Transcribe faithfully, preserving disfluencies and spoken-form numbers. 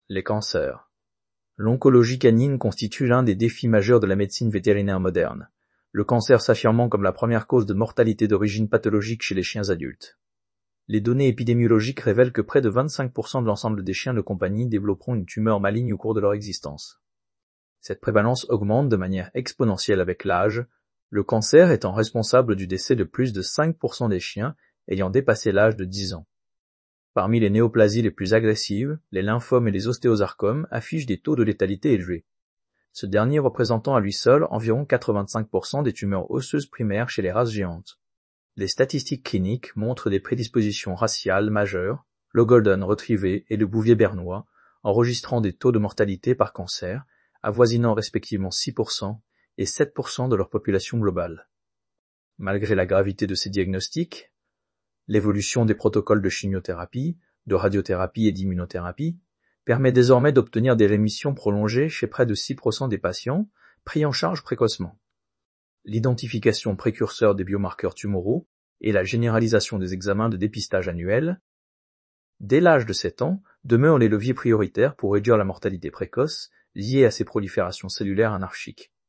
Les cancers. L'oncologie canine constitue l'un des défis majeurs de la médecine vétérinaire moderne, le cancer s'affirmant comme la première cause de mortalité d'origine pathologique chez les chiens adultes. Les données épidémiologiques révèlent que près de vingt-cinq pour cent de l'ensemble des chiens de compagnie développeront une tumeur maligne au cours de leur existence. Cette prévalence augmente de manière exponentielle avec l'âge, le cancer étant responsable du décès de plus de cinq pour cent des chiens ayant dépassé l'âge de dix ans. Parmi les néoplasies les plus agressives, les lymphomes et les ostéosarcomes affichent des taux de létalité élevés. Ce dernier représentant à lui seul environ quatre-vingt-cinq pour cent des tumeurs osseuses primaires chez les races géantes. Les statistiques cliniques montrent des prédispositions raciales majeures, le Golden Retriever et le Bouvier bernois, enregistrant des taux de mortalité par cancer, avoisinant respectivement six pour cent et sept pour cent de leur population globale. Malgré la gravité de ces diagnostics, l'évolution des protocoles de chimiothérapie, de radiothérapie et d'immunothérapie permet désormais d'obtenir des rémissions prolongées chez près de six pour cent des patients pris en charge précocement. L'identification précurseur des biomarqueurs tumoraux et la généralisation des examens de dépistage annuels, dès l'âge de sept ans, demeurent les leviers prioritaires pour réduire la mortalité précoce liée à ces proliférations cellulaires anarchiques.